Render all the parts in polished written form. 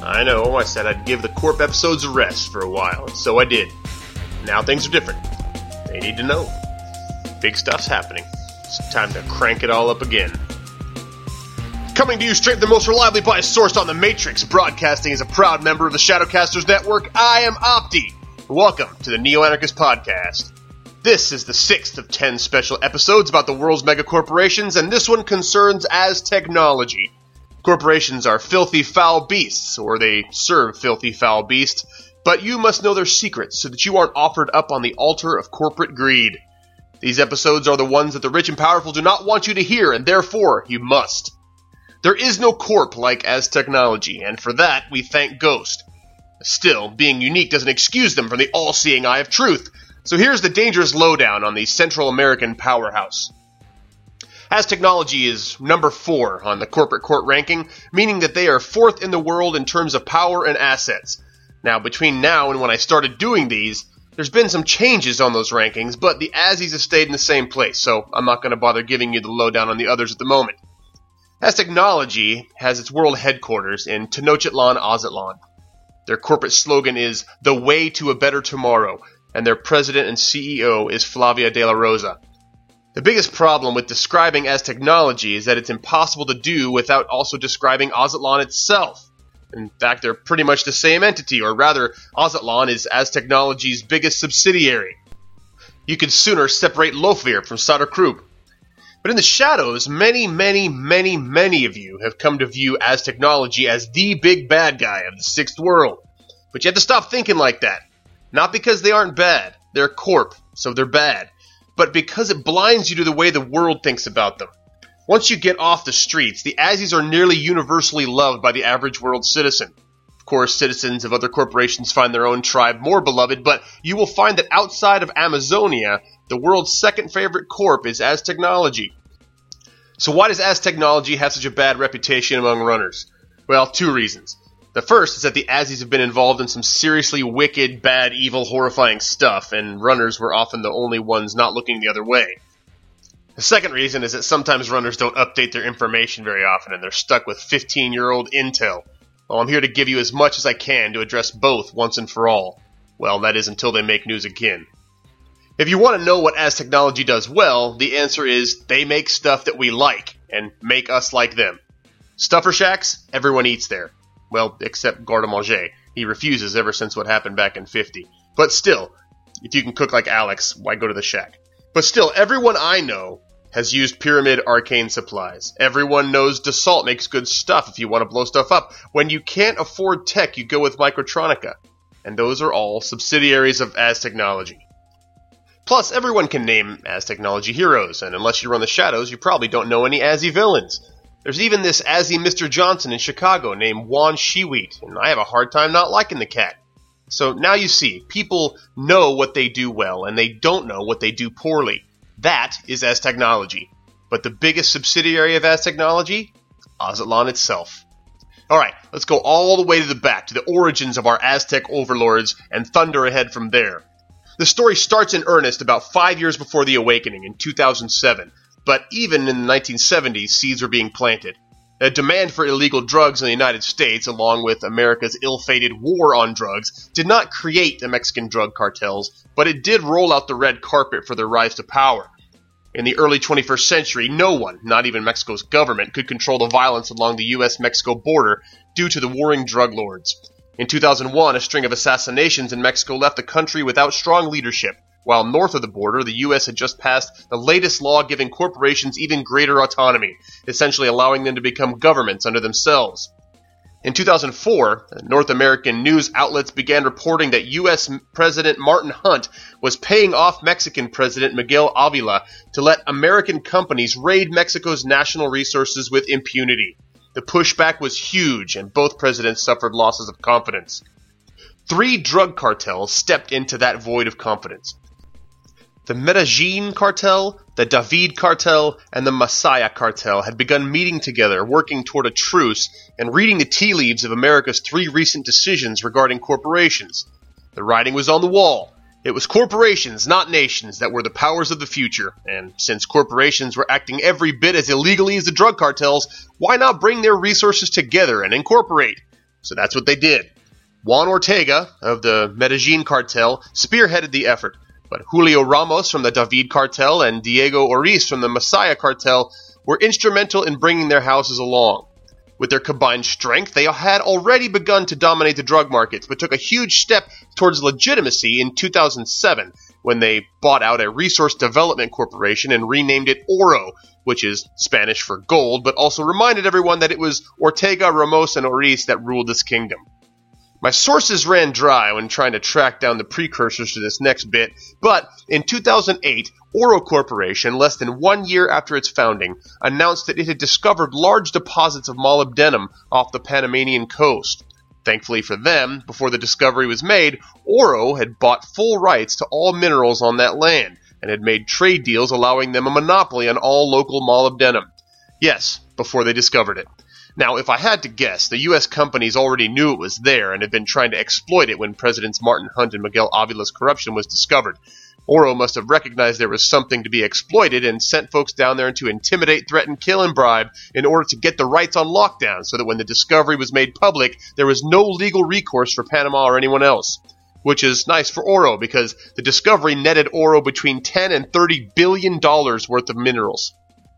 I know, I said I'd give the Corp episodes a rest for a while, and so I did. Now things are different. They need to know. Big stuff's happening. It's time to crank it all up again. Coming to you straight from the most reliably biased source on the Matrix, broadcasting as a proud member of the Shadowcasters Network, I am Opti. Welcome to the Neo-Anarchist Podcast. This is the 6th of 10 special episodes about the world's megacorporations, and this one concerns Aztechnology. Corporations are filthy foul beasts, or they serve filthy foul beasts, but you must know their secrets so that you aren't offered up on the altar of corporate greed. These episodes are the ones that the rich and powerful do not want you to hear, and therefore you must. There is no corp like Aztechnology, and for that we thank Ghost. Still, being unique doesn't excuse them from the all-seeing eye of truth, so here's the dangerous lowdown on the Central American powerhouse. Aztechnology is number 4 on the corporate court ranking, meaning that they are 4th in the world in terms of power and assets. Now, between now and when I started doing these, there's been some changes on those rankings, but the Azzies have stayed in the same place, so I'm not going to bother giving you the lowdown on the others at the moment. Aztechnology has its world headquarters in Tenochtitlan, Aztlan. Their corporate slogan is, "The Way to a Better Tomorrow," and their president and CEO is Flavia de la Rosa. The biggest problem with describing Aztechnology is that it's impossible to do without also describing Aztlan itself. In fact, they're pretty much the same entity, or rather, Aztlan is Aztechnology's biggest subsidiary. You could sooner separate Lofir from Soderkrupp. But in the shadows, many of you have come to view Aztechnology as the big bad guy of the Sixth World. But you have to stop thinking like that. Not because they aren't bad, they're corp, so they're bad, but because it blinds you to the way the world thinks about them. Once you get off the streets, the Azzies are nearly universally loved by the average world citizen. Of course, citizens of other corporations find their own tribe more beloved, but you will find that outside of Amazonia, the world's second favorite corp is Aztechnology. So why does Aztechnology have such a bad reputation among runners? Well, 2 reasons. The first is that the Azzies have been involved in some seriously wicked, bad, evil, horrifying stuff, and runners were often the only ones not looking the other way. The second reason is that sometimes runners don't update their information very often, and they're stuck with 15-year-old intel. Well, I'm here to give you as much as I can to address both once and for all. Well, that is until they make news again. If you want to know what Aztechnology does well, the answer is they make stuff that we like, and make us like them. Stuffer shacks, everyone eats there. Well, except Garde-Manger. He refuses ever since what happened back in 50. But still, if you can cook like Alex, why go to the shack? But still, everyone I know has used Pyramid Arcane Supplies. Everyone knows Dassault makes good stuff if you want to blow stuff up. When you can't afford tech, you go with Microtronica. And those are all subsidiaries of Aztechnology. Plus, everyone can name Aztechnology heroes, and unless you run the shadows, you probably don't know any Azzy villains. There's even this Azzy Mr. Johnson in Chicago named Juan Sheweet, and I have a hard time not liking the cat. So now you see, people know what they do well, and they don't know what they do poorly. That is Aztechnology. But the biggest subsidiary of Aztechnology? Aztlan itself. Alright, let's go all the way to the back, to the origins of our Aztec overlords, and thunder ahead from there. The story starts in earnest about 5 years before the Awakening, in 2007. But even in the 1970s, seeds were being planted. A demand for illegal drugs in the United States, along with America's ill-fated war on drugs, did not create the Mexican drug cartels, but it did roll out the red carpet for their rise to power. In the early 21st century, no one, not even Mexico's government, could control the violence along the U.S.-Mexico border due to the warring drug lords. In 2001, a string of assassinations in Mexico left the country without strong leadership. While north of the border, the U.S. had just passed the latest law giving corporations even greater autonomy, essentially allowing them to become governments unto themselves. In 2004, North American news outlets began reporting that U.S. President Martin Hunt was paying off Mexican President Miguel Avila to let American companies raid Mexico's national resources with impunity. The pushback was huge, and both presidents suffered losses of confidence. 3 drug cartels stepped into that void of confidence. The Medellin cartel, the David cartel, and the Masaya cartel had begun meeting together, working toward a truce, and reading the tea leaves of America's 3 recent decisions regarding corporations. The writing was on the wall. It was corporations, not nations, that were the powers of the future, and since corporations were acting every bit as illegally as the drug cartels, why not bring their resources together and incorporate? So that's what they did. Juan Ortega of the Medellin cartel spearheaded the effort, but Julio Ramos from the David cartel and Diego Oriz from the Messiah cartel were instrumental in bringing their houses along. With their combined strength, they had already begun to dominate the drug markets, but took a huge step towards legitimacy in 2007 when they bought out a resource development corporation and renamed it Oro, which is Spanish for gold, but also reminded everyone that it was Ortega, Ramos, and Oriz that ruled this kingdom. My sources ran dry when trying to track down the precursors to this next bit, but in 2008, Oro Corporation, less than 1 year after its founding, announced that it had discovered large deposits of molybdenum off the Panamanian coast. Thankfully for them, before the discovery was made, Oro had bought full rights to all minerals on that land, and had made trade deals allowing them a monopoly on all local molybdenum. Yes, before they discovered it. Now, if I had to guess, the U.S. companies already knew it was there and had been trying to exploit it when Presidents Martin Hunt and Miguel Avila's corruption was discovered. Oro must have recognized there was something to be exploited and sent folks down there to intimidate, threaten, kill, and bribe in order to get the rights on lockdown so that when the discovery was made public, there was no legal recourse for Panama or anyone else. Which is nice for Oro because the discovery netted Oro between $10 and $30 billion worth of minerals.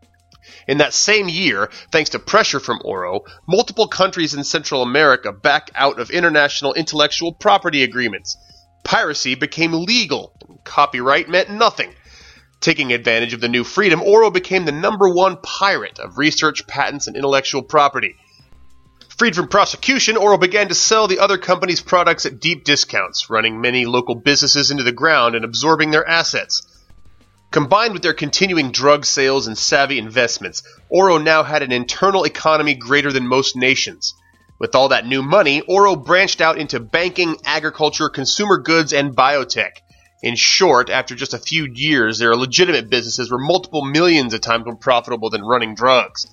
In that same year, thanks to pressure from Oro, multiple countries in Central America backed out of international intellectual property agreements. Piracy became legal, and copyright meant nothing. Taking advantage of the new freedom, Oro became the #1 pirate of research, patents, and intellectual property. Freed from prosecution, Oro began to sell the other companies' products at deep discounts, running many local businesses into the ground and absorbing their assets. Combined with their continuing drug sales and savvy investments, Oro now had an internal economy greater than most nations. With all that new money, Oro branched out into banking, agriculture, consumer goods, and biotech. In short, after just a few years, their legitimate businesses were multiple millions of times more profitable than running drugs.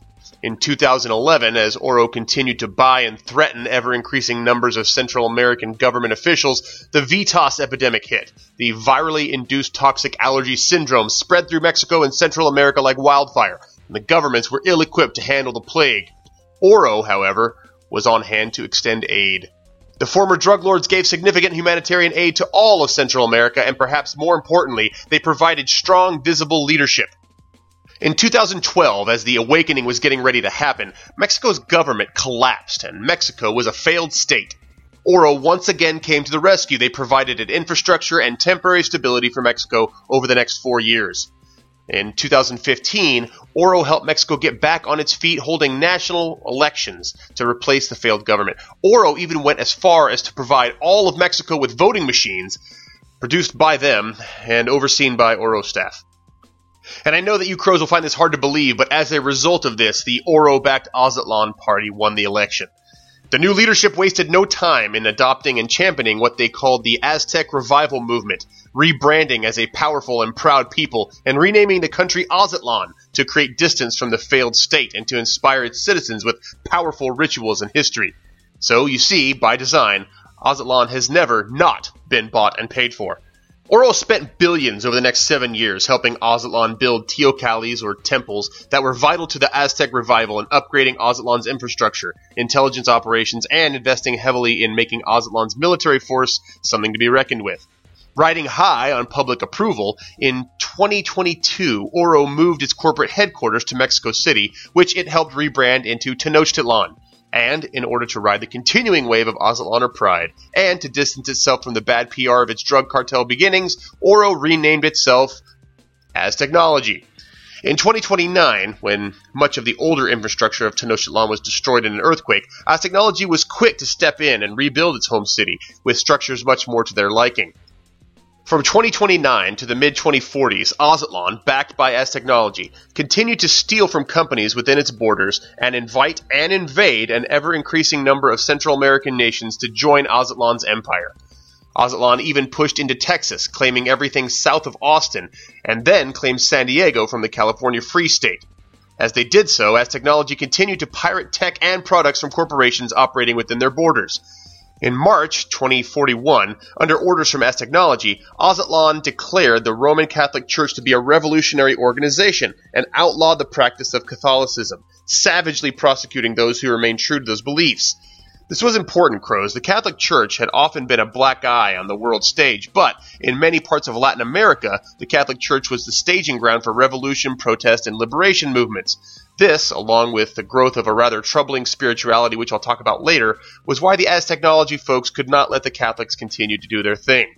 In 2011, as Oro continued to buy and threaten ever-increasing numbers of Central American government officials, the VITAS epidemic hit. The virally induced toxic allergy syndrome spread through Mexico and Central America like wildfire, and the governments were ill-equipped to handle the plague. Oro, however, was on hand to extend aid. The former drug lords gave significant humanitarian aid to all of Central America, and perhaps more importantly, they provided strong, visible leadership. In 2012, as the awakening was getting ready to happen, Mexico's government collapsed and Mexico was a failed state. Oro once again came to the rescue. They provided an infrastructure and temporary stability for Mexico over the next 4 years. In 2015, Oro helped Mexico get back on its feet, holding national elections to replace the failed government. Oro even went as far as to provide all of Mexico with voting machines, produced by them and overseen by Oro staff. And I know that you crows will find this hard to believe, but as a result of this, the Oro-backed Aztlan party won the election. The new leadership wasted no time in adopting and championing what they called the Aztec Revival Movement, rebranding as a powerful and proud people, and renaming the country Aztlan to create distance from the failed state and to inspire its citizens with powerful rituals and history. So, you see, by design, Aztlan has never not been bought and paid for. Oro spent billions over the next 7 years helping Aztlan build teocallis or temples that were vital to the Aztec revival and upgrading Aztlan's infrastructure, intelligence operations, and investing heavily in making Aztlan's military force something to be reckoned with. Riding high on public approval, in 2022, Oro moved its corporate headquarters to Mexico City, which it helped rebrand into Tenochtitlan. And, in order to ride the continuing wave of Aztlaner pride, and to distance itself from the bad PR of its drug cartel beginnings, Oro renamed itself Aztechnology. In 2029, when much of the older infrastructure of Tenochtitlan was destroyed in an earthquake, Aztechnology was quick to step in and rebuild its home city, with structures much more to their liking. From 2029 to the mid-2040s, Aztlan, backed by Aztechnology, continued to steal from companies within its borders and invite and invade an ever-increasing number of Central American nations to join Aztlan's empire. Aztlan even pushed into Texas, claiming everything south of Austin, and then claimed San Diego from the California Free State. As they did so, Aztechnology continued to pirate tech and products from corporations operating within their borders. In March 2041, under orders from Aztechnology, Aztlan declared the Roman Catholic Church to be a revolutionary organization and outlawed the practice of Catholicism, savagely prosecuting those who remained true to those beliefs. This was important, Crows. The Catholic Church had often been a black eye on the world stage, but in many parts of Latin America, the Catholic Church was the staging ground for revolution, protest, and liberation movements. This, along with the growth of a rather troubling spirituality, which I'll talk about later, was why the Aztechnology folks could not let the Catholics continue to do their thing.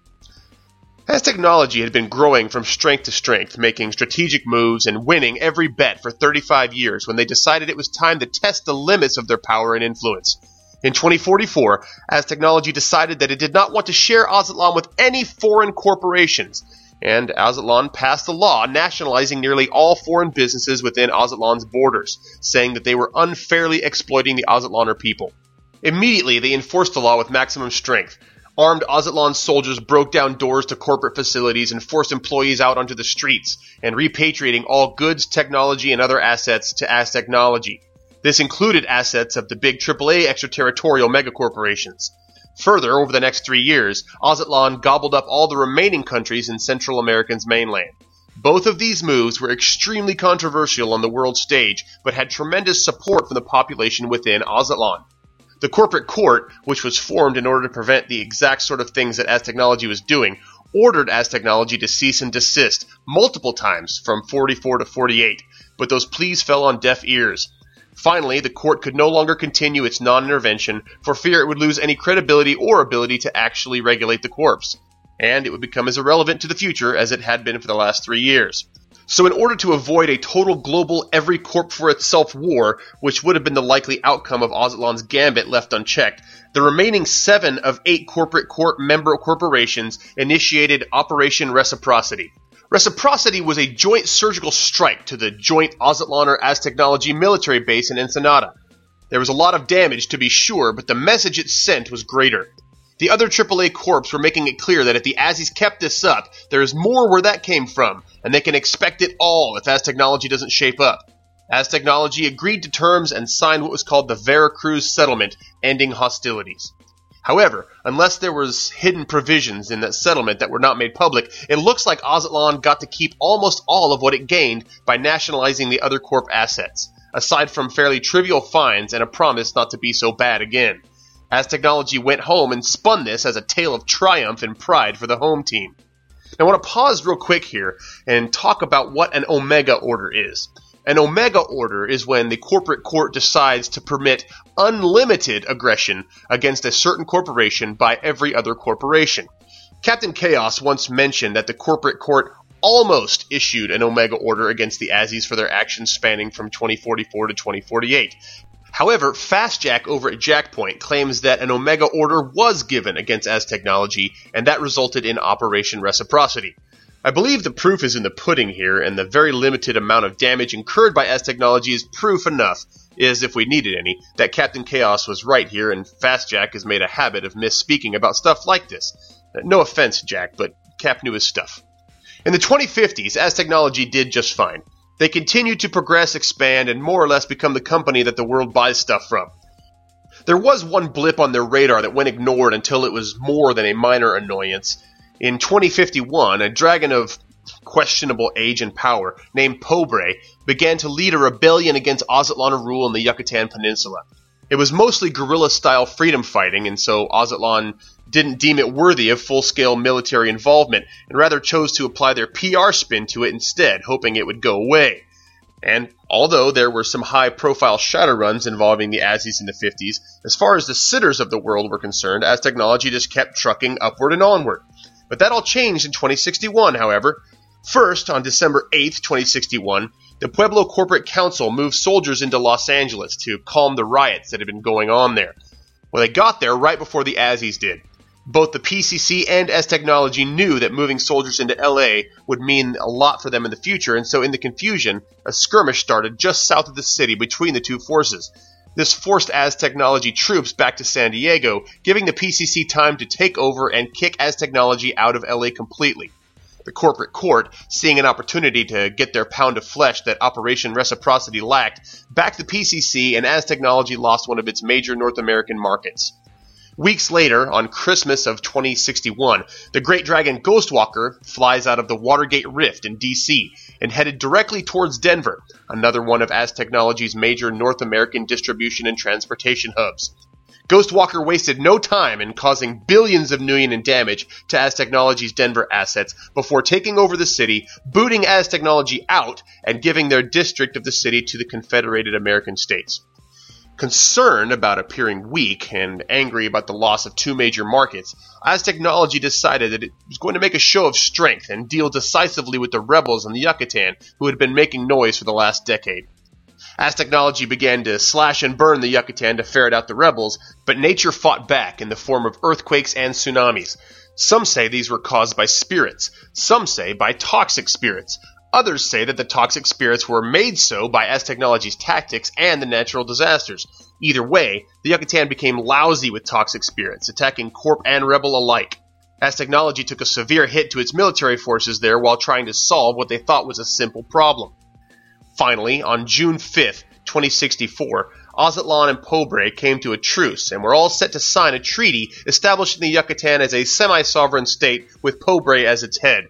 Aztechnology had been growing from strength to strength, making strategic moves and winning every bet for 35 years when they decided it was time to test the limits of their power and influence. In 2044, Aztechnology decided that it did not want to share Aztlan with any foreign corporations, and Aztlan passed a law nationalizing nearly all foreign businesses within Aztlan's borders, saying that they were unfairly exploiting the Aztlaner people. Immediately, they enforced the law with maximum strength. Armed Aztlan soldiers broke down doors to corporate facilities and forced employees out onto the streets, and repatriating all goods, technology, and other assets to Aztechnology. This included assets of the big AAA extraterritorial megacorporations. Further, over the next 3 years, Aztlan gobbled up all the remaining countries in Central America's mainland. Both of these moves were extremely controversial on the world stage, but had tremendous support from the population within Aztlan. The corporate court, which was formed in order to prevent the exact sort of things that Aztechnology was doing, ordered Aztechnology to cease and desist multiple times from 44 to 48, but those pleas fell on deaf ears. Finally, the court could no longer continue its non-intervention for fear it would lose any credibility or ability to actually regulate the corps, and it would become as irrelevant to the future as it had been for the last 3 years. So in order to avoid a total global every corp for itself war, which would have been the likely outcome of Aztlan's gambit left unchecked, the remaining 7 of 8 corporate court member corporations initiated Operation Reciprocity. Reciprocity was a joint surgical strike to the joint Aztlaner Aztechnology military base in Ensenada. There was a lot of damage, to be sure, but the message it sent was greater. The other AAA corps were making it clear that if the Azis kept this up, there is more where that came from, and they can expect it all if Aztechnology doesn't shape up. Aztechnology agreed to terms and signed what was called the Veracruz Settlement, ending hostilities. However, unless there was hidden provisions in that settlement that were not made public, it looks like Aztlan got to keep almost all of what it gained by nationalizing the other corp assets, aside from fairly trivial fines and a promise not to be so bad again. Aztechnology went home and spun this as a tale of triumph and pride for the home team. Now, I want to pause real quick here and talk about what an Omega Order is. An Omega Order is when the corporate court decides to permit unlimited aggression against a certain corporation by every other corporation. Captain Chaos once mentioned that the corporate court almost issued an Omega Order against the Azis for their actions spanning from 2044 to 2048. However, FastJack over at Jackpoint claims that an Omega Order was given against Aztechnology, and that resulted in Operation Reciprocity. I believe the proof is in the pudding here, and the very limited amount of damage incurred by Aztechnology is proof enough, is if we needed any, that Captain Chaos was right here, and FastJack has made a habit of misspeaking about stuff like this. No offense, Jack, but Cap knew his stuff. In the 2050s, Aztechnology did just fine. They continued to progress, expand, and more or less become the company that the world buys stuff from. There was one blip on their radar that went ignored until it was more than a minor annoyance. In 2051, a dragon of questionable age and power, named Pobre, began to lead a rebellion against Aztlan rule in the Yucatan Peninsula. It was mostly guerrilla-style freedom fighting, and so Aztlan didn't deem it worthy of full-scale military involvement, and rather chose to apply their PR spin to it instead, hoping it would go away. And although there were some high-profile shadow runs involving the Azis in the 50s, as far as the sitters of the world were concerned, Aztechnology just kept trucking upward and onward. But that all changed in 2061, however. First, on December 8, 2061, the Pueblo Corporate Council moved soldiers into Los Angeles to calm the riots that had been going on there. Well, they got there right before the Azis did. Both the PCC and Aztechnology knew that moving soldiers into LA would mean a lot for them in the future, and so in the confusion, a skirmish started just south of the city between the two forces. This forced Aztechnology troops back to San Diego, giving the PCC time to take over and kick Aztechnology out of LA completely. The corporate court, seeing an opportunity to get their pound of flesh that Operation Reciprocity lacked, backed the PCC, and Aztechnology lost one of its major North American markets. Weeks later, on Christmas of 2061, the Great Dragon Ghostwalker flies out of the Watergate Rift in D.C. and headed directly towards Denver, another one of Aztechnology's major North American distribution and transportation hubs. Ghostwalker wasted no time in causing billions of Nuyen in damage to Aztechnology's Denver assets before taking over the city, booting Aztechnology out, and giving their district of the city to the Confederated American States. Concerned about appearing weak and angry about the loss of two major markets, Aztechnology decided that it was going to make a show of strength and deal decisively with the rebels in the Yucatan who had been making noise for the last decade. Aztechnology began to slash and burn the Yucatan to ferret out the rebels, but nature fought back in the form of earthquakes and tsunamis. Some say these were caused by spirits, some say by toxic spirits. Others say that the toxic spirits were made so by Aztechnology's tactics and the natural disasters. Either way, the Yucatan became lousy with toxic spirits, attacking Corp and Rebel alike. Aztechnology took a severe hit to its military forces there while trying to solve what they thought was a simple problem. Finally, on June 5th, 2064, Azatlan and Pobre came to a truce and were all set to sign a treaty establishing the Yucatan as a semi-sovereign state with Pobre as its head.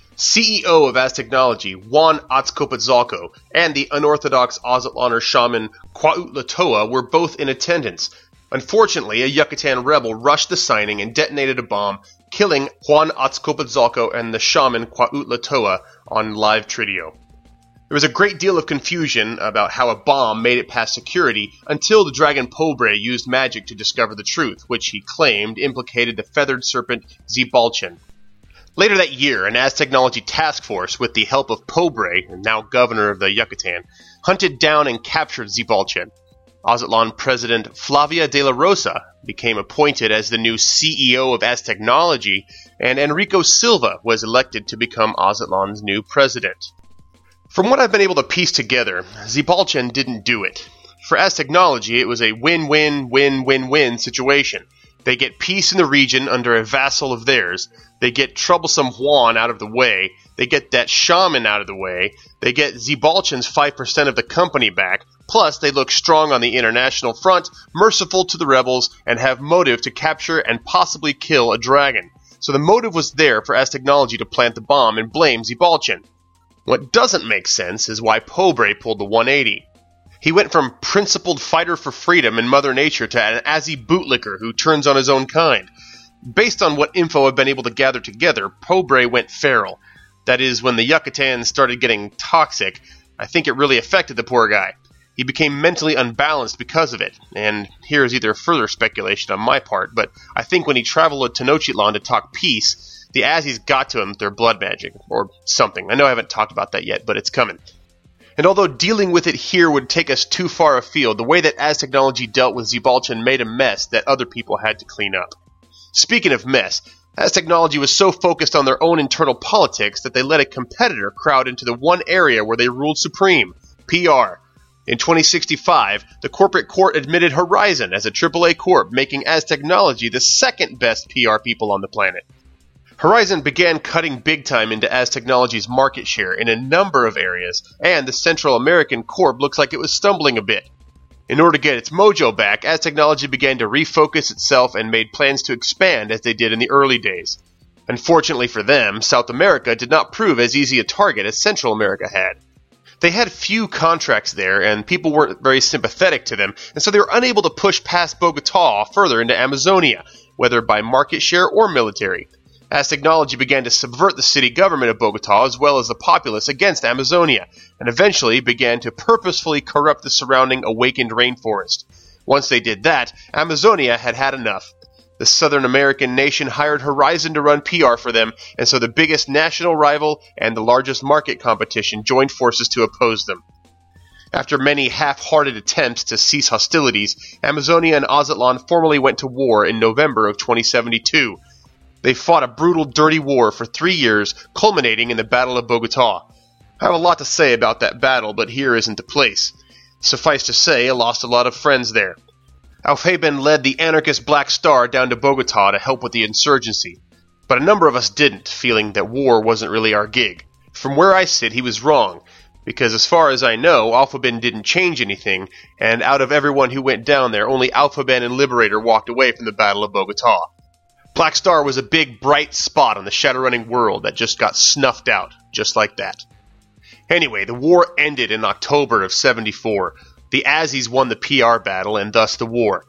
CEO of Aztechnology, Juan Azcapotzalco, and the unorthodox Azatlaner shaman Cuauhtlatoa were both in attendance. Unfortunately, a Yucatan rebel rushed the signing and detonated a bomb, killing Juan Azcapotzalco and the shaman Cuauhtlatoa on live Tridio. There was a great deal of confusion about how a bomb made it past security until the dragon Pobre used magic to discover the truth, which he claimed implicated the feathered serpent Xibalchan. Later that year, an Aztechnology task force, with the help of Pobre, now governor of the Yucatan, hunted down and captured Xibalchan. Azatlan President Flavia de la Rosa became appointed as the new CEO of Aztechnology, and Enrico Silva was elected to become Azatlan's new president. From what I've been able to piece together, Xibalchan didn't do it. For Aztechnology, it was a win-win-win-win-win situation. They get peace in the region under a vassal of theirs, they get troublesome Juan out of the way, they get that shaman out of the way, they get Xibalchan's 5% of the company back, plus they look strong on the international front, merciful to the rebels, and have motive to capture and possibly kill a dragon. So the motive was there for Aztechnology to plant the bomb and blame Xibalchan. What doesn't make sense is why Pobre pulled the 180. He went from principled fighter for freedom in Mother Nature to an Azzy bootlicker who turns on his own kind. Based on what info I've been able to gather together, Pobre went feral. That is, when the Yucatan started getting toxic, I think it really affected the poor guy. He became mentally unbalanced because of it, and here is either further speculation on my part, but I think when he traveled to Tenochtitlan to talk peace, the Azzies got to him with their blood magic, or something. I know I haven't talked about that yet, but it's coming. And although dealing with it here would take us too far afield, the way that Aztechnology dealt with Xibalchan made a mess that other people had to clean up. Speaking of mess, Aztechnology was so focused on their own internal politics that they let a competitor crowd into the one area where they ruled supreme, PR. In 2065, the corporate court admitted Horizon as a AAA corp, making Aztechnology the second best PR people on the planet. Horizon began cutting big time into Aztechnology's market share in a number of areas, and the Central American Corp looks like it was stumbling a bit. In order to get its mojo back, Aztechnology began to refocus itself and made plans to expand as they did in the early days. Unfortunately for them, South America did not prove as easy a target as Central America had. They had few contracts there, and people weren't very sympathetic to them, and so they were unable to push past Bogota further into Amazonia, whether by market share or military. Aztechnology began to subvert the city government of Bogota as well as the populace against Amazonia, and eventually began to purposefully corrupt the surrounding awakened rainforest. Once they did that, Amazonia had had enough. The Southern American nation hired Horizon to run PR for them, and so the biggest national rival and the largest market competition joined forces to oppose them. After many half-hearted attempts to cease hostilities, Amazonia and Azatlan formally went to war in November of 2072. They fought a brutal, dirty war for 3 years, culminating in the Battle of Bogota. I have a lot to say about that battle, but here isn't the place. Suffice to say, I lost a lot of friends there. Aufheben led the anarchist Black Star down to Bogota to help with the insurgency, but a number of us didn't, feeling that war wasn't really our gig. From where I sit, he was wrong, because as far as I know, Aufheben didn't change anything, and out of everyone who went down there, only Aufheben and Liberator walked away from the Battle of Bogota. Black Star was a big, bright spot on the Shadowrunning world that just got snuffed out, just like that. Anyway, the war ended in October of 74. The Azzies won the PR battle and thus the war.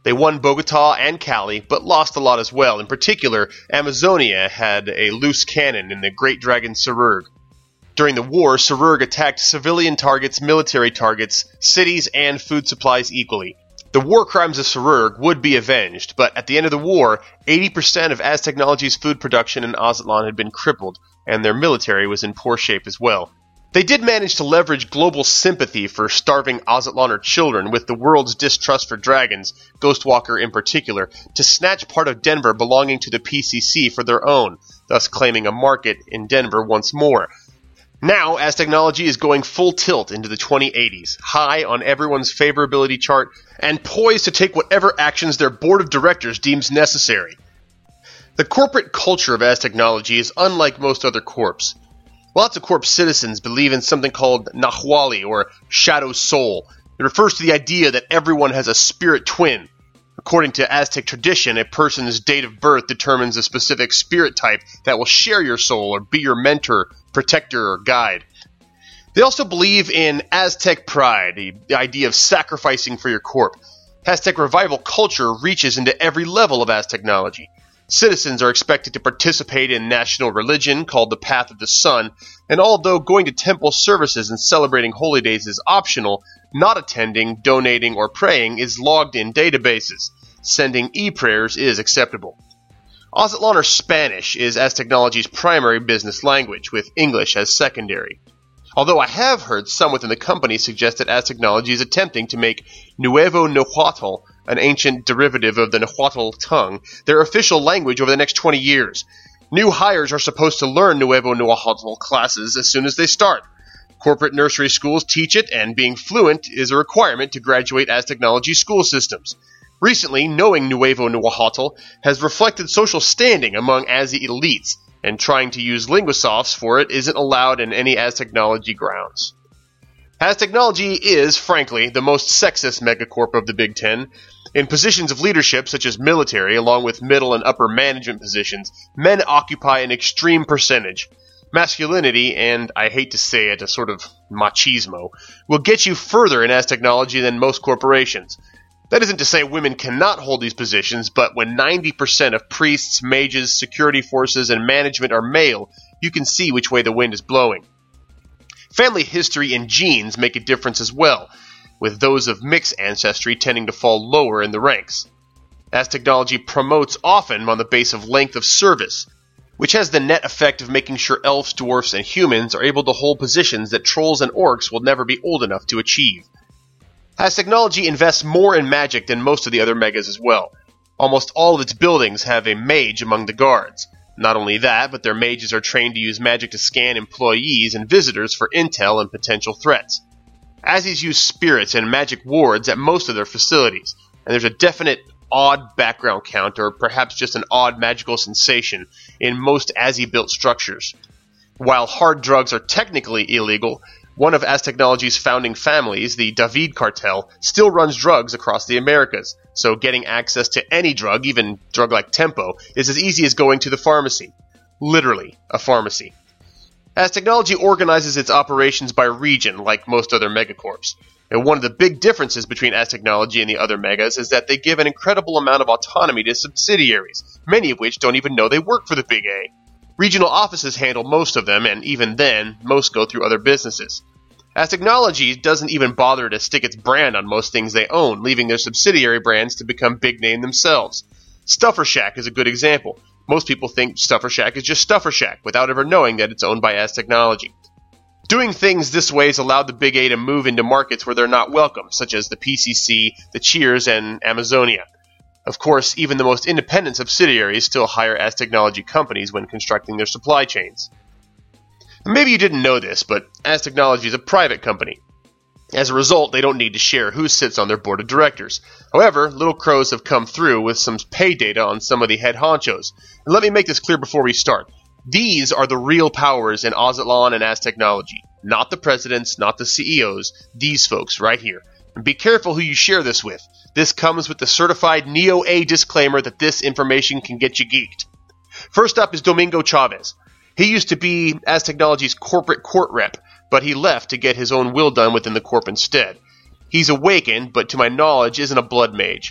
They won Bogota and Cali, but lost a lot as well. In particular, Amazonia had a loose cannon in the Great Dragon Serurg. During the war, Serurg attacked civilian targets, military targets, cities, and food supplies equally. The war crimes of Serurg would be avenged, but at the end of the war, 80% of Aztechnology's food production in Aztlan had been crippled, and their military was in poor shape as well. They did manage to leverage global sympathy for starving Aztlaner children with the world's distrust for dragons, Ghostwalker in particular, to snatch part of Denver belonging to the PCC for their own, thus claiming a market in Denver once more. Now, Aztechnology is going full tilt into the 2080s, high on everyone's favorability chart, and poised to take whatever actions their board of directors deems necessary. The corporate culture of Aztechnology is unlike most other corps. Lots of corp citizens believe in something called Nahuali, or Shadow Soul. It refers to the idea that everyone has a spirit twin. According to Aztec tradition, a person's date of birth determines a specific spirit type that will share your soul or be your mentor, protector, or guide. They also believe in Aztec pride, the idea of sacrificing for your corp. Aztec revival culture reaches into every level of Aztechnology. Citizens are expected to participate in national religion called the Path of the Sun, and although going to temple services and celebrating holy days is optional, not attending, donating, or praying is logged in databases. Sending e-prayers is acceptable. Aztlaner Spanish is Aztechnology's primary business language, with English as secondary. Although I have heard some within the company suggest that Aztechnology is attempting to make Nuevo Nahuatl, an ancient derivative of the Nahuatl tongue, their official language over the next 20 years. New hires are supposed to learn Nuevo Nahuatl classes as soon as they start. Corporate nursery schools teach it, and being fluent is a requirement to graduate Aztechnology school systems. Recently, knowing Nuevo Nahuatl has reflected social standing among Azzy elites, and trying to use Linguasofts for it isn't allowed in any Aztechnology grounds. Aztechnology is, frankly, the most sexist megacorp of the Big Ten. In positions of leadership, such as military, along with middle and upper management positions, men occupy an extreme percentage. Masculinity, and I hate to say it, a sort of machismo, will get you further in Aztechnology than most corporations. That isn't to say women cannot hold these positions, but when 90% of priests, mages, security forces, and management are male, you can see which way the wind is blowing. Family history and genes make a difference as well, with those of mixed ancestry tending to fall lower in the ranks. Aztechnology promotes often on the base of length of service, which has the net effect of making sure elves, dwarfs, and humans are able to hold positions that trolls and orcs will never be old enough to achieve. Aztechnology invests more in magic than most of the other megas as well. Almost all of its buildings have a mage among the guards. Not only that, but their mages are trained to use magic to scan employees and visitors for intel and potential threats. Azzies use spirits and magic wards at most of their facilities, and there's a definite odd background count, or perhaps just an odd magical sensation, in most Azzy-built structures. While hard drugs are technically illegal, one of Aztechnology's founding families, the David Cartel, still runs drugs across the Americas, so getting access to any drug, even drug like Tempo, is as easy as going to the pharmacy. Literally, a pharmacy. Aztechnology organizes its operations by region, like most other megacorps. And one of the big differences between Aztechnology and the other megas is that they give an incredible amount of autonomy to subsidiaries, many of which don't even know they work for the Big A. Regional offices handle most of them, and even then, most go through other businesses. Aztechnology doesn't even bother to stick its brand on most things they own, leaving their subsidiary brands to become big name themselves. Stuffer Shack is a good example. Most people think Stuffer Shack is just Stuffer Shack, without ever knowing that it's owned by Aztechnology. Doing things this way has allowed the Big A to move into markets where they're not welcome, such as the PCC, the Cheers, and Amazonia. Of course, even the most independent subsidiaries still hire Aztechnology companies when constructing their supply chains. Maybe you didn't know this, but Aztechnology is a private company. As a result, they don't need to share who sits on their board of directors. However, Little Crows have come through with some pay data on some of the head honchos. And let me make this clear before we start. These are the real powers in Aztlan and Aztechnology. Not the presidents, not the CEOs, these folks right here. And be careful who you share this with. This comes with the certified Neo-A disclaimer that this information can get you geeked. First up is Domingo Chavez. He used to be Aztechnology's corporate court rep, but he left to get his own will done within the corp instead. He's awakened, but to my knowledge isn't a blood mage.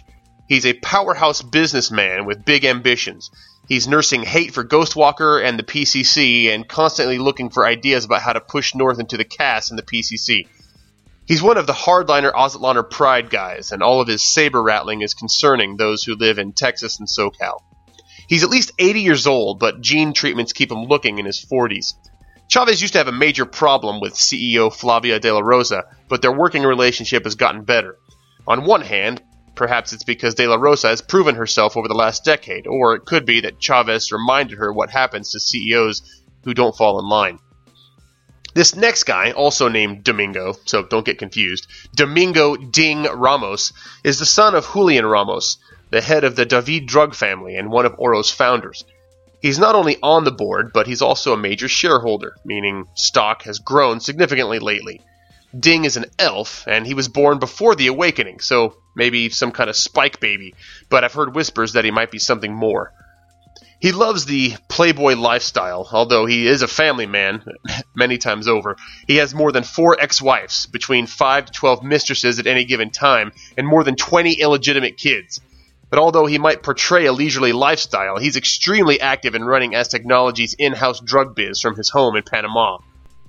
He's a powerhouse businessman with big ambitions. He's nursing hate for Ghostwalker and the PCC and constantly looking for ideas about how to push North into the cast in the PCC. He's one of the hardliner Aztlaner pride guys, and all of his saber rattling is concerning those who live in Texas and SoCal. He's at least 80 years old, but gene treatments keep him looking in his 40s. Chavez used to have a major problem with CEO Flavia de la Rosa, but their working relationship has gotten better. On one hand, perhaps it's because de la Rosa has proven herself over the last decade, or it could be that Chavez reminded her what happens to CEOs who don't fall in line. This next guy, also named Domingo, so don't get confused, Domingo Ding Ramos, is the son of Julian Ramos, the head of the David drug family and one of Oro's founders. He's not only on the board, but he's also a major shareholder, meaning stock has grown significantly lately. Ding is an elf, and he was born before the Awakening, so maybe some kind of spike baby, but I've heard whispers that he might be something more. He loves the playboy lifestyle, although he is a family man many times over. He has more than 4 ex-wives, between 5 to 12 mistresses at any given time, and more than 20 illegitimate kids. But although he might portray a leisurely lifestyle, he's extremely active in running Aztechnology's in-house drug biz from his home in Panama.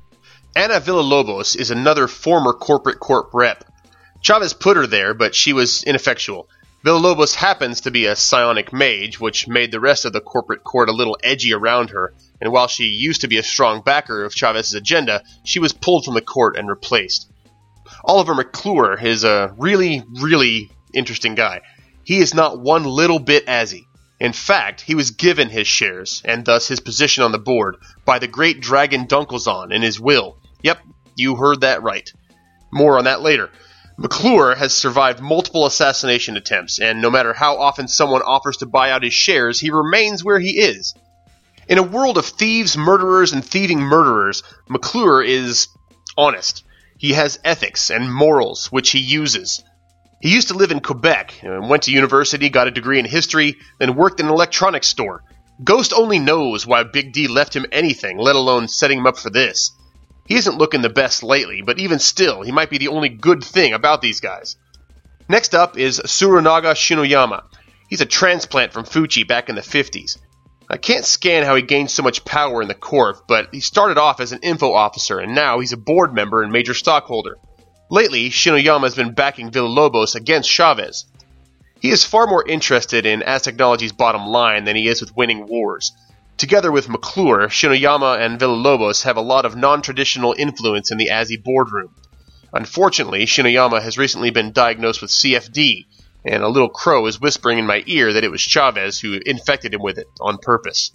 Ana Villalobos is another former corporate corp rep. Chavez put her there, but she was ineffectual. Villalobos happens to be a psionic mage, which made the rest of the corporate court a little edgy around her, and while she used to be a strong backer of Chavez's agenda, she was pulled from the court and replaced. Oliver McClure is a really, really interesting guy. He is not one little bit azzy. In fact, he was given his shares, and thus his position on the board, by the great Dragon Dunkelzahn in his will. Yep, you heard that right. More on that later. McClure has survived multiple assassination attempts, and no matter how often someone offers to buy out his shares, he remains where he is. In a world of thieves, murderers, and thieving murderers, McClure is honest. He has ethics and morals, which he uses. He used to live in Quebec, went to university, got a degree in history, then worked in an electronics store. Ghost only knows why Big D left him anything, let alone setting him up for this. He isn't looking the best lately, but even still, he might be the only good thing about these guys. Next up is Tsurunaga Shinoyama. He's a transplant from Fuchi back in the 50s. I can't scan how he gained so much power in the Corp, but he started off as an info officer, and now he's a board member and major stockholder. Lately, Shinoyama has been backing Villalobos against Chavez. He is far more interested in Aztechnology's bottom line than he is with winning wars. Together with McClure, Shinoyama and Villalobos have a lot of non-traditional influence in the Azzy boardroom. Unfortunately, Shinoyama has recently been diagnosed with CFD, and a little crow is whispering in my ear that it was Chavez who infected him with it on purpose.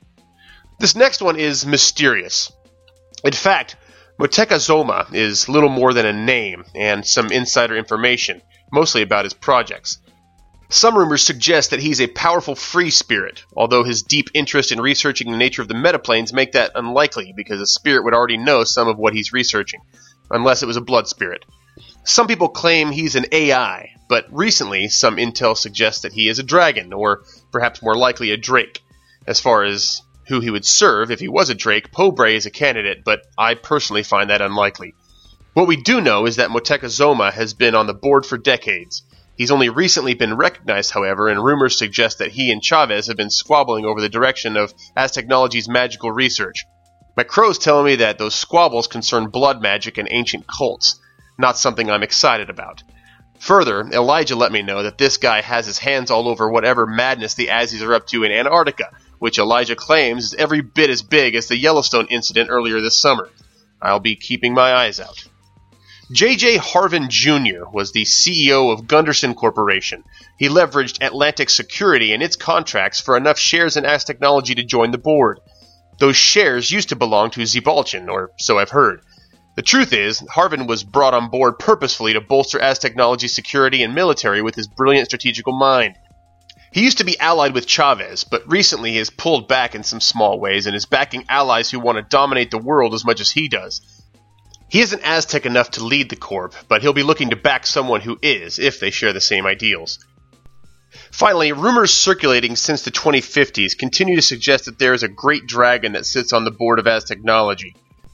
This next one is mysterious. In fact, Moteka is little more than a name and some insider information, mostly about his projects. Some rumors suggest that he's a powerful free spirit, although his deep interest in researching the nature of the metaplanes make that unlikely because a spirit would already know some of what he's researching, unless it was a blood spirit. Some people claim he's an AI, but recently some intel suggests that he is a dragon, or perhaps more likely a drake. As far as who he would serve if he was a drake, Pobre is a candidate, but I personally find that unlikely. What we do know is that Moteka has been on the board for decades. He's only recently been recognized, however, and rumors suggest that he and Chavez have been squabbling over the direction of Aztechnology's magical research. My crow's telling me that those squabbles concern blood magic and ancient cults, not something I'm excited about. Further, Elijah let me know that this guy has his hands all over whatever madness the Azzies are up to in Antarctica, which Elijah claims is every bit as big as the Yellowstone incident earlier this summer. I'll be keeping my eyes out. J.J. Harvin Jr. was the CEO of Gunderson Corporation. He leveraged Atlantic Security and its contracts for enough shares in Aztechnology to join the board. Those shares used to belong to Zebalchin, or so I've heard. The truth is, Harvin was brought on board purposefully to bolster Aztechnology's security and military with his brilliant strategical mind. He used to be allied with Chavez, but recently he has pulled back in some small ways and is backing allies who want to dominate the world as much as he does. He isn't Aztec enough to lead the Corp, but he'll be looking to back someone who is, if they share the same ideals. Finally, rumors circulating since the 2050s continue to suggest that there is a great dragon that sits on the board of Aztechnology.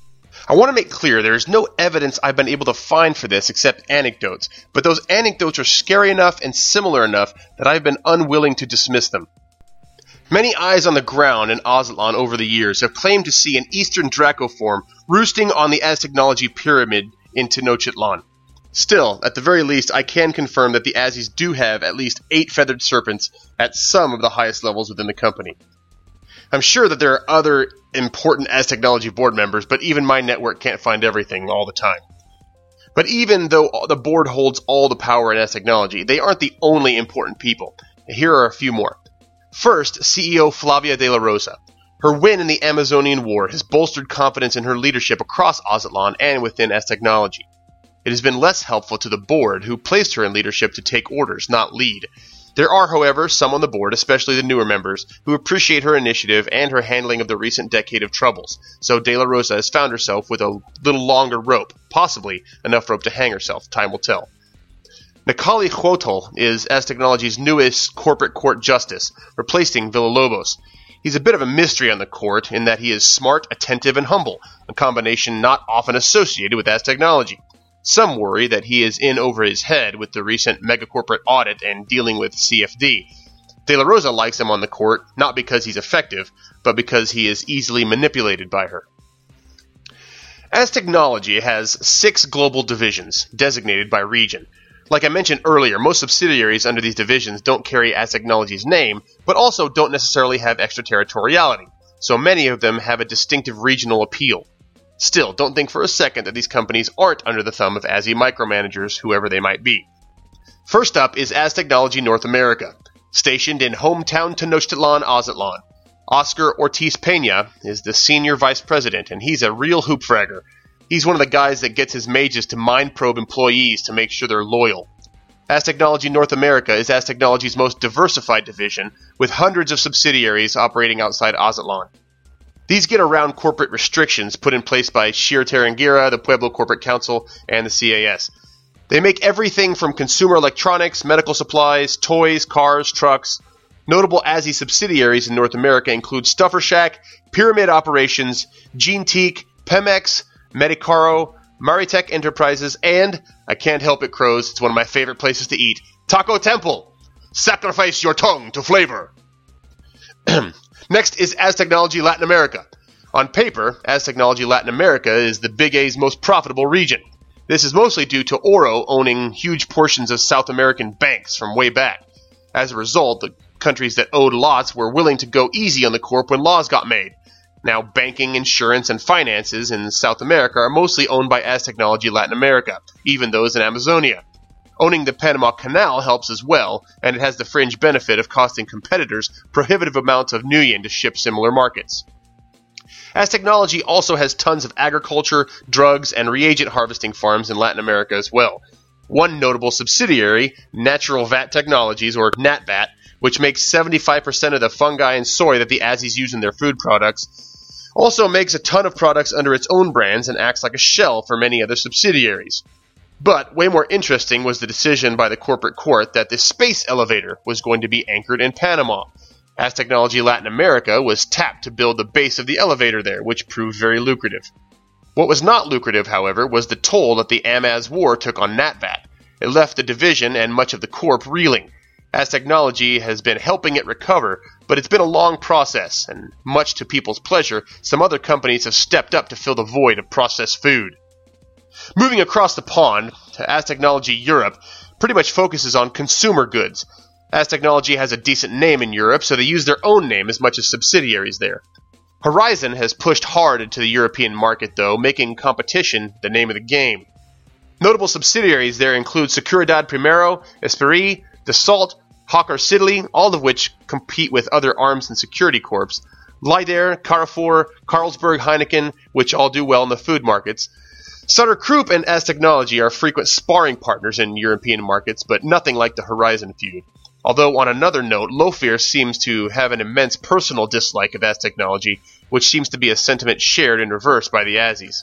I want to make clear there is no evidence I've been able to find for this except anecdotes, but those anecdotes are scary enough and similar enough that I've been unwilling to dismiss them. Many eyes on the ground in Aztlan over the years have claimed to see an eastern Dracoform roosting on the Aztechnology pyramid in Tenochtitlan. Still, at the very least, I can confirm that the Azis do have at least 8 feathered serpents at some of the highest levels within the company. I'm sure that there are other important Aztechnology board members, but even my network can't find everything all the time. But even though the board holds all the power in Aztechnology, they aren't the only important people. Here are a few more. First, CEO Flavia de la Rosa. Her win in the Amazonian War has bolstered confidence in her leadership across Aztlan and within Aztechnology. It has been less helpful to the board, who placed her in leadership to take orders, not lead. There are, however, some on the board, especially the newer members, who appreciate her initiative and her handling of the recent decade of troubles, so De La Rosa has found herself with a little longer rope, possibly enough rope to hang herself. Time will tell. Necali Huotl is Aztechnology's newest corporate court justice, replacing Villalobos. He's a bit of a mystery on the court in that he is smart, attentive, and humble, a combination not often associated with Aztechnology. Some worry that he is in over his head with the recent megacorporate audit and dealing with CFD. De La Rosa likes him on the court, not because he's effective, but because he is easily manipulated by her. Aztechnology has 6 global divisions, designated by region. Like I mentioned earlier, most subsidiaries under these divisions don't carry Aztechnology's name, but also don't necessarily have extraterritoriality, so many of them have a distinctive regional appeal. Still, don't think for a second that these companies aren't under the thumb of Azzy micromanagers, whoever they might be. First up is Aztechnology North America, stationed in hometown Tenochtitlan, Aztlan. Oscar Ortiz Peña is the senior vice president, and he's a real hoopfragger. He's one of the guys that gets his mages to mind probe employees to make sure they're loyal. Aztechnology North America is Aztechnology's most diversified division, with hundreds of subsidiaries operating outside Aztlan. These get around corporate restrictions put in place by Shir Terangira, the Pueblo Corporate Council, and the CAS. They make everything from consumer electronics, medical supplies, toys, cars, trucks. Notable Azzy subsidiaries in North America include Stuffer Shack, Pyramid Operations, GeneTeak, Pemex, Medicaro, Maritech Enterprises, and, I can't help it, Crows, it's one of my favorite places to eat, Taco Temple. Sacrifice your tongue to flavor. Next is Aztechnology Latin America. On paper, Aztechnology Latin America is the Big A's most profitable region. This is mostly due to Oro owning huge portions of South American banks from way back. As a result, the countries that owed lots were willing to go easy on the corp when laws got made. Now, banking, insurance, and finances in South America are mostly owned by Aztechnology Latin America, even those in Amazonia. Owning the Panama Canal helps as well, and it has the fringe benefit of costing competitors prohibitive amounts of nuyen to ship similar markets. Aztechnology also has tons of agriculture, drugs, and reagent harvesting farms in Latin America as well. One notable subsidiary, Natural Vat Technologies, or NatVat, which makes 75% of the fungi and soy that the Azzies use in their food products, also makes a ton of products under its own brands and acts like a shell for many other subsidiaries. But way more interesting was the decision by the corporate court that the space elevator was going to be anchored in Panama. Aztechnology Latin America was tapped to build the base of the elevator there, which proved very lucrative. What was not lucrative, however, was the toll that the Amaz War took on NatVat. It left the division and much of the corp reeling. Aztechnology has been helping it recover, but it's been a long process, and much to people's pleasure, some other companies have stepped up to fill the void of processed food. Moving across the pond to Aztechnology Europe pretty much focuses on consumer goods. Aztechnology has a decent name in Europe, so they use their own name as much as subsidiaries there. Horizon has pushed hard into the European market, though, making competition the name of the game. Notable subsidiaries there include Seguridad Primero, Esprit, Dassault, Hawker Siddeley, all of which compete with other arms and security corps, Lidair, Carrefour, Carlsberg, Heineken, which all do well in the food markets. Sutter Krupp and Aztechnology are frequent sparring partners in European markets, but nothing like the Horizon feud. Although, on another note, Lofir seems to have an immense personal dislike of Aztechnology, which seems to be a sentiment shared in reverse by the Azzies.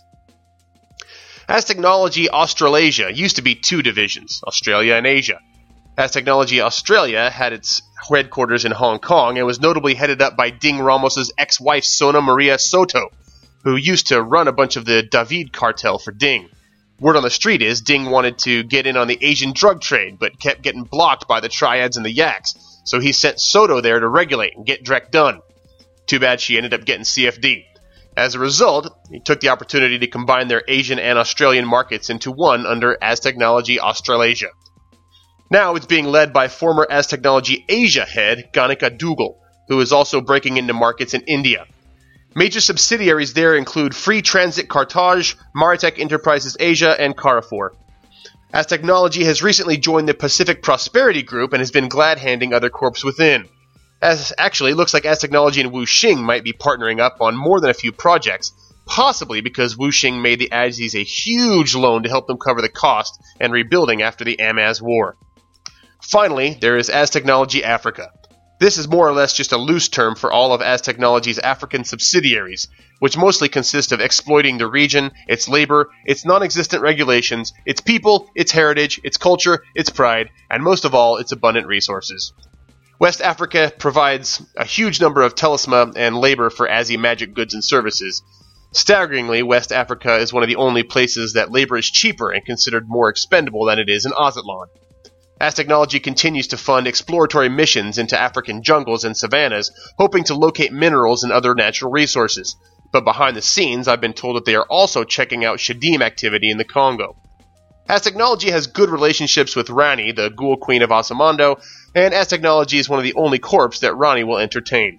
Aztechnology Australasia used to be 2 divisions, Australia and Asia. Aztechnology Australia had its headquarters in Hong Kong and was notably headed up by Ding Ramos' ex-wife Sona Maria Soto. who used to run a bunch of the David cartel for Ding. Word on the street is Ding wanted to get in on the Asian drug trade, but kept getting blocked by the Triads and the Yaks, so he sent Soto there to regulate and get Drek done. Too bad she ended up getting CFD. As a result, he took the opportunity to combine their Asian and Australian markets into one under Aztechnology Australasia. Now it's being led by former Aztechnology Asia head Ganika Dougal, who is also breaking into markets in India. Major subsidiaries there include Free Transit Carthage, Maritech Enterprises Asia, and Carrefour. Aztechnology has recently joined the Pacific Prosperity Group and has been glad-handing other corps within. Actually, it looks like Aztechnology and Wuxing might be partnering up on more than a few projects, possibly because Wuxing made the Aussies a huge loan to help them cover the cost and rebuilding after the Amaz War. Finally, there is Aztechnology Africa. This is more or less just a loose term for all of Aztechnology's African subsidiaries, which mostly consist of exploiting the region, its labor, its non-existent regulations, its people, its heritage, its culture, its pride, and most of all, its abundant resources. West Africa provides a huge number of talisma and labor for Aussie magic goods and services. Staggeringly, West Africa is one of the only places that labor is cheaper and considered more expendable than it is in Aztlan. Aztechnology continues to fund exploratory missions into African jungles and savannas, hoping to locate minerals and other natural resources. But behind the scenes, I've been told that they are also checking out Shadim activity in the Congo. Aztechnology has good relationships with Rani, the Ghoul Queen of Asamando, and Aztechnology is one of the only corps that Rani will entertain.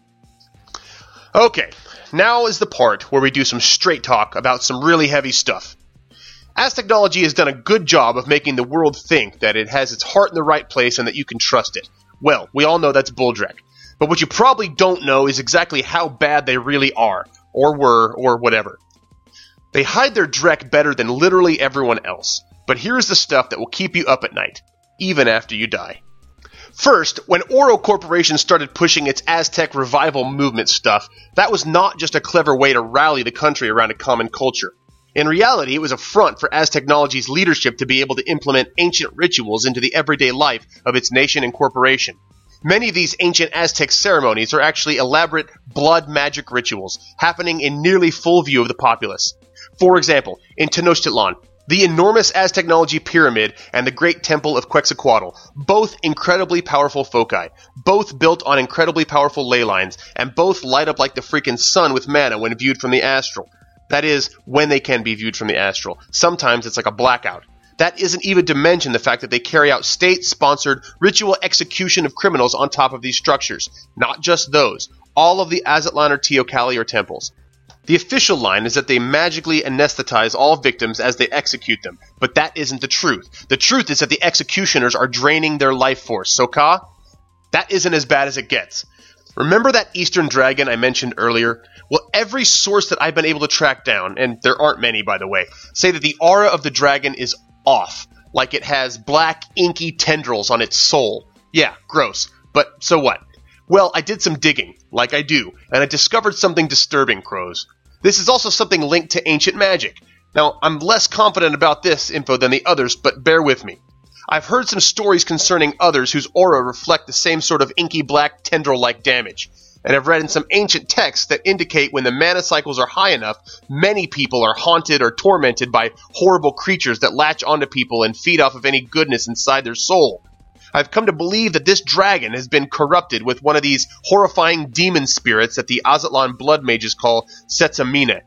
Okay, now is the part where we do some straight talk about some really heavy stuff. Aztechnology has done a good job of making the world think that it has its heart in the right place and that you can trust it. Well, we all know that's bulldrek. But what you probably don't know is exactly how bad they really are, or were, or whatever. They hide their Drek better than literally everyone else. But here's the stuff that will keep you up at night, even after you die. First, when Oro Corporation started pushing its Aztec revival movement stuff, that was not just a clever way to rally the country around a common culture. In reality, it was a front for Aztechnology's leadership to be able to implement ancient rituals into the everyday life of its nation and corporation. Many of these ancient Aztec ceremonies are actually elaborate blood magic rituals, happening in nearly full view of the populace. For example, in Tenochtitlan, the enormous Aztechnology pyramid and the great temple of Quetzalcoatl, both incredibly powerful foci, both built on incredibly powerful ley lines, and both light up like the freaking sun with mana when viewed from the astral. That is, when they can be viewed from the astral. Sometimes it's like a blackout. That isn't even to mention the fact that they carry out state-sponsored ritual execution of criminals on top of these structures. Not just those. All of the Aztlan or Teocalli or temples. The official line is that they magically anesthetize all victims as they execute them, but that isn't the truth. The truth is that the executioners are draining their life force. Soka? That isn't as bad as it gets. Remember that Eastern Dragon I mentioned earlier? Well, every source that I've been able to track down, and there aren't many by the way, say that the aura of the dragon is off, like it has black, inky tendrils on its soul. Yeah, gross. But so what? Well, I did some digging, like I do, and I discovered something disturbing, Crows. This is also something linked to ancient magic. Now, I'm less confident about this info than the others, but bear with me. I've heard some stories concerning others whose aura reflect the same sort of inky black tendril-like damage, and I've read in some ancient texts that indicate when the mana cycles are high enough, many people are haunted or tormented by horrible creatures that latch onto people and feed off of any goodness inside their soul. I've come to believe that this dragon has been corrupted with one of these horrifying demon spirits that the Aztlan blood mages call Setsamine.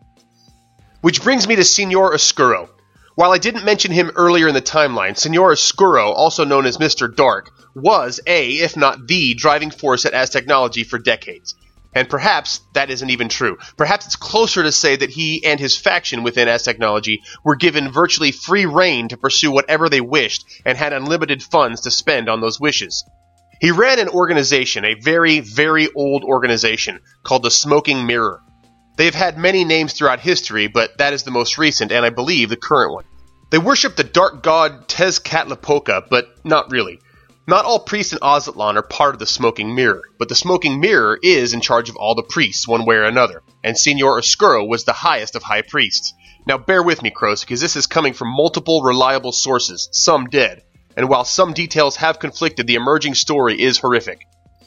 Which brings me to Senor Oscuro. While I didn't mention him earlier in the timeline, Senor Oscuro, also known as Mr. Dark, was if not the, driving force at Aztechnology for decades. And perhaps that isn't even true. Perhaps it's closer to say that he and his faction within Aztechnology were given virtually free rein to pursue whatever they wished and had unlimited funds to spend on those wishes. He ran an organization, a very, very old organization, called the Smoking Mirror. They've had many names throughout history, but that is the most recent, and I believe the current one. They worship the dark god Tezcatlipoca, but not really. Not all priests in Aztlan are part of the Smoking Mirror, but the Smoking Mirror is in charge of all the priests, one way or another, and Senor Oscuro was the highest of high priests. Now bear with me, Crows, because this is coming from multiple reliable sources, some dead, and while some details have conflicted, the emerging story is horrific.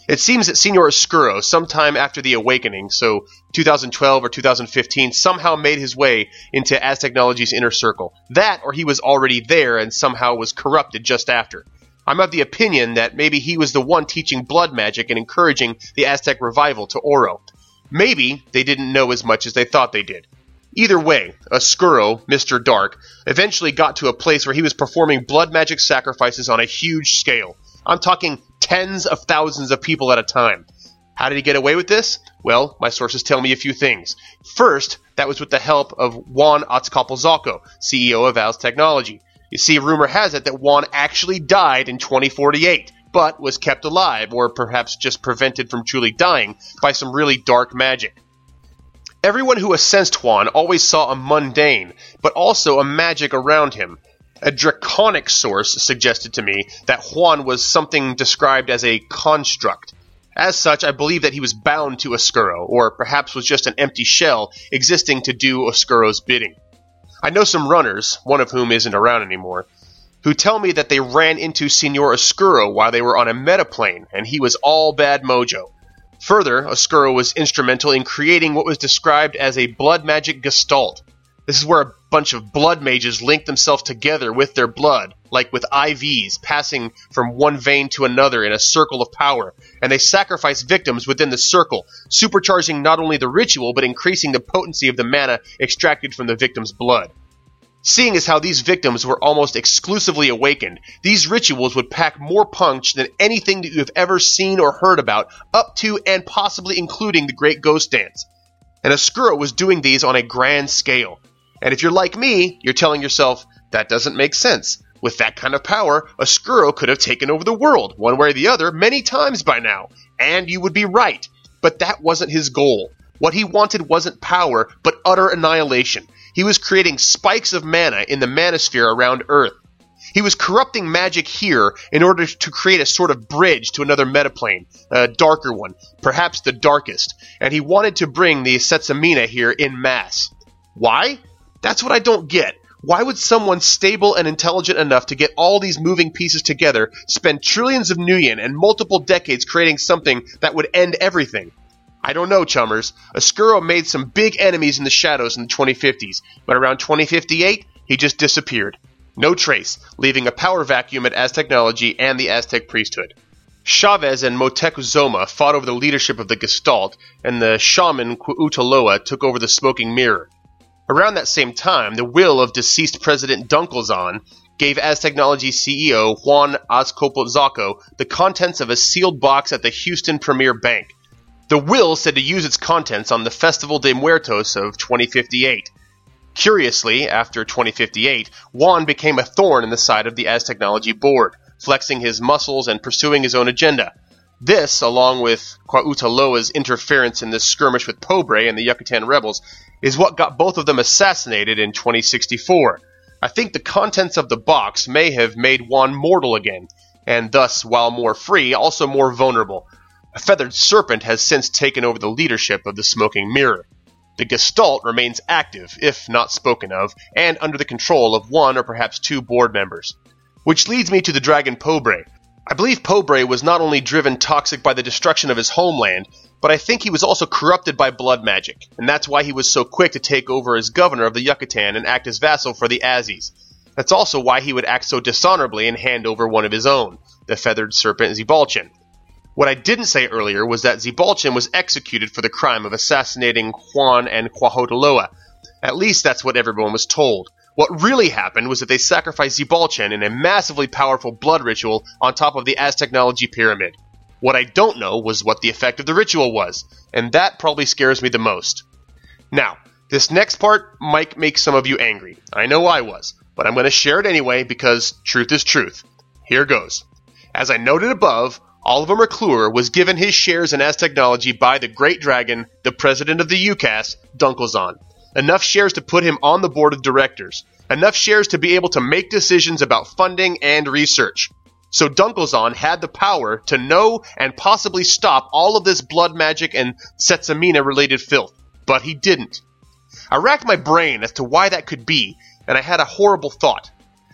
It seems that Senor Oscuro, sometime after the Awakening, so 2012 or 2015, somehow made his way into Aztechnology's inner circle. That, or he was already there and somehow was corrupted just after. I'm of the opinion that maybe he was the one teaching blood magic and encouraging the Aztec revival to Oro. Maybe they didn't know as much as they thought they did. Either way, Oscuro, Mr. Dark, eventually got to a place where he was performing blood magic sacrifices on a huge scale. I'm talking tens of thousands of people at a time. How did he get away with this? Well, my sources tell me a few things. First, that was with the help of Juan Azcapotzalco, CEO of Aztechnology. You see, rumor has it that Juan actually died in 2048, but was kept alive, or perhaps just prevented from truly dying, by some really dark magic. Everyone who assessed Juan always saw a mundane, but also a magic around him. A draconic source suggested to me that Juan was something described as a construct. As such, I believe that he was bound to Oscuro, or perhaps was just an empty shell existing to do Oscuro's bidding. I know some runners, one of whom isn't around anymore, who tell me that they ran into Senor Oscuro while they were on a metaplane, and he was all bad mojo. Further, Oscuro was instrumental in creating what was described as a blood magic gestalt. This is where a bunch of blood mages link themselves together with their blood, like with IVs, passing from one vein to another in a circle of power, and they sacrifice victims within the circle, supercharging not only the ritual, but increasing the potency of the mana extracted from the victim's blood. Seeing as how these victims were almost exclusively awakened, these rituals would pack more punch than anything that you have ever seen or heard about, up to and possibly including the Great Ghost Dance. And Oscuro was doing these on a grand scale. And if you're like me, you're telling yourself, that doesn't make sense. With that kind of power, Oscuro could have taken over the world, one way or the other, many times by now. And you would be right. But that wasn't his goal. What he wanted wasn't power, but utter annihilation. He was creating spikes of mana in the manosphere around Earth. He was corrupting magic here in order to create a sort of bridge to another metaplane, a darker one, perhaps the darkest, and he wanted to bring the Setsamina here in mass. Why? That's what I don't get. Why would someone stable and intelligent enough to get all these moving pieces together spend trillions of nuyen and multiple decades creating something that would end everything? I don't know, chummers. Oscuro made some big enemies in the shadows in the 2050s, but around 2058, he just disappeared. No trace, leaving a power vacuum at Aztechnology and the Aztec priesthood. Chavez and Moctezuma fought over the leadership of the Gestalt, and the shaman Cuauhteloa took over the Smoking Mirror. Around that same time, the will of deceased President Dunkelzahn gave Aztechnology CEO Juan Azcapotzalco the contents of a sealed box at the Houston Premier Bank. The will said to use its contents on the Festival de Muertos of 2058. Curiously, after 2058, Juan became a thorn in the side of the Aztechnology board, flexing his muscles and pursuing his own agenda. This, along with Cuauhteloa's interference in this skirmish with Pobre and the Yucatan rebels, is what got both of them assassinated in 2064. I think the contents of the box may have made Juan mortal again, and thus, while more free, also more vulnerable. A feathered serpent has since taken over the leadership of the Smoking Mirror. The Gestalt remains active, if not spoken of, and under the control of one or perhaps two board members. Which leads me to the dragon Pobre. I believe Pobre was not only driven toxic by the destruction of his homeland, but I think he was also corrupted by blood magic, and that's why he was so quick to take over as governor of the Yucatan and act as vassal for the Azis. That's also why he would act so dishonorably and hand over one of his own, the feathered serpent Xibalchin. What I didn't say earlier was that Xibalchin was executed for the crime of assassinating Juan and Cuauhteloa. At least that's what everyone was told. What really happened was that they sacrificed Xibalchin in a massively powerful blood ritual on top of the Aztechnology pyramid. What I don't know was what the effect of the ritual was, and that probably scares me the most. Now, this next part might make some of you angry. I know I was, but I'm going to share it anyway because truth is truth. Here goes. As I noted above, Oliver McClure was given his shares in Aztechnology by the Great Dragon, the president of the UCAS, Dunkelzahn. Enough shares to put him on the board of directors. Enough shares to be able to make decisions about funding and research. So Dunkelzahn had the power to know and possibly stop all of this blood magic and Setsamina-related filth. But he didn't. I racked my brain as to why that could be, and I had a horrible thought.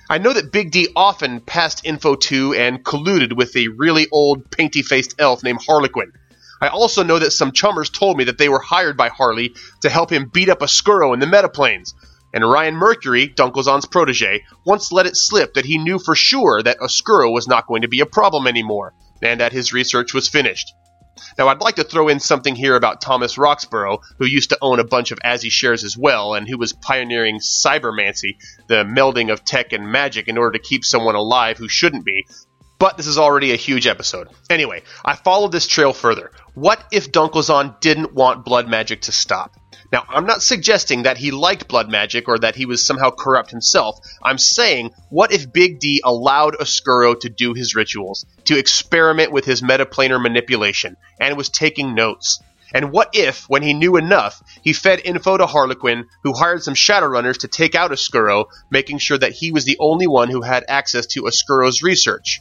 I know that Big D often passed info to and colluded with a really old, painty-faced elf named Harlequin. I also know that some chummers told me that they were hired by Harley to help him beat up Oscuro in the metaplanes. And Ryan Mercury, Dunkelzahn's protege, once let it slip that he knew for sure that Oscuro was not going to be a problem anymore, and that his research was finished. Now, I'd like to throw in something here about Thomas Roxborough, who used to own a bunch of Azzy shares as well, and who was pioneering cybermancy, the melding of tech and magic in order to keep someone alive who shouldn't be. But this is already a huge episode. Anyway, I followed this trail further. What if Dunkelzahn didn't want blood magic to stop? Now, I'm not suggesting that he liked blood magic or that he was somehow corrupt himself. I'm saying, what if Big D allowed Oscuro to do his rituals, to experiment with his metaplanar manipulation, and was taking notes? And what if, when he knew enough, he fed info to Harlequin, who hired some Shadowrunners to take out Oscuro, making sure that he was the only one who had access to Oscuro's research?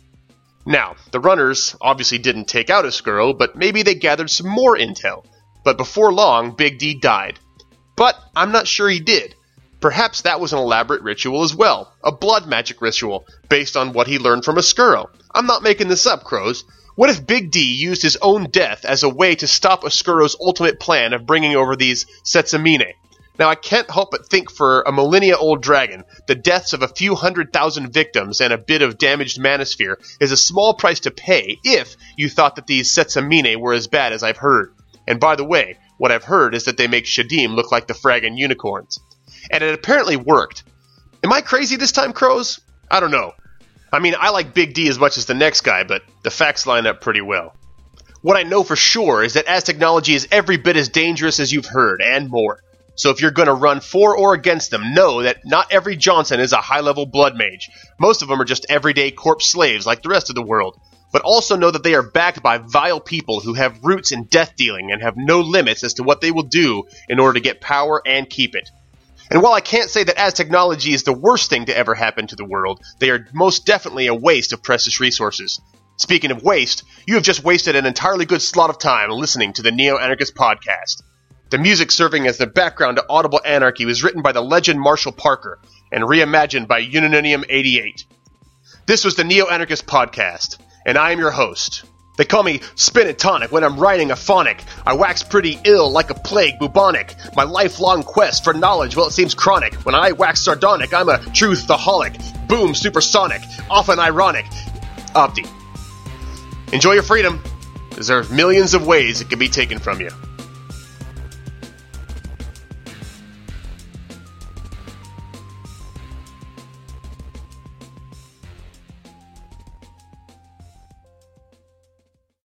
Now, the runners obviously didn't take out Oscuro, but maybe they gathered some more intel. But before long, Big D died. But I'm not sure he did. Perhaps that was an elaborate ritual as well, a blood magic ritual, based on what he learned from Oscuro. I'm not making this up, Crows. What if Big D used his own death as a way to stop Oscuro's ultimate plan of bringing over these Setsamine? Now, I can't help but think for a millennia-old dragon, the deaths of a few 100,000 victims and a bit of damaged manosphere is a small price to pay if you thought that these Setsamine were as bad as I've heard. And by the way, what I've heard is that they make Shadim look like the fraggin' unicorns. And it apparently worked. Am I crazy this time, Crows? I don't know. I mean, I like Big D as much as the next guy, but the facts line up pretty well. What I know for sure is that Aztechnology is every bit as dangerous as you've heard, and more. So if you're going to run for or against them, know that not every Johnson is a high-level blood mage. Most of them are just everyday corpse slaves like the rest of the world. But also know that they are backed by vile people who have roots in death dealing and have no limits as to what they will do in order to get power and keep it. And while I can't say that Aztechnology is the worst thing to ever happen to the world, they are most definitely a waste of precious resources. Speaking of waste, you have just wasted an entirely good slot of time listening to the Neo-Anarchist podcast. The music serving as the background to Audible Anarchy was written by the legend Marshall Parker and reimagined by Unaninium 88. This was the Neo-Anarchist podcast, and I am your host. They call me Spin and Tonic when I'm writing a phonic. I wax pretty ill like a plague bubonic. My lifelong quest for knowledge, well, it seems chronic. When I wax sardonic, I'm a truth-aholic. Boom, supersonic, often ironic. Opti. Enjoy your freedom. There are millions of ways it can be taken from you.